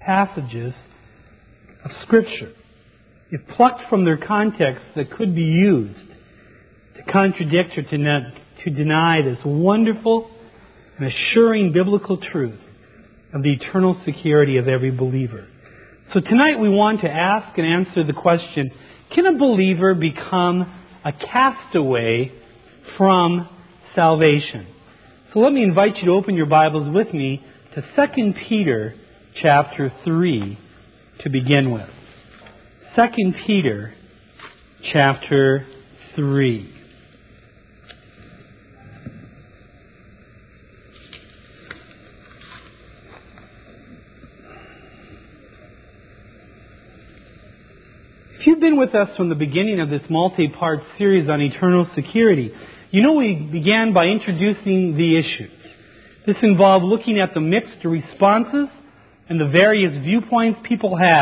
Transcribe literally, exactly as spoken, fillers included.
passages of Scripture, if plucked from their context, that could be used to contradict or to, not, to deny this wonderful and assuring biblical truth of the eternal security of every believer. So tonight we want to ask and answer the question, can a believer become a castaway from salvation? So let me invite you to open your Bibles with me to Second Peter chapter three to begin with. Second Peter chapter three. If you've been with us from the beginning of this multi-part series on eternal security, you know we began by introducing the issues. This involved looking at the mixed responses and the various viewpoints people have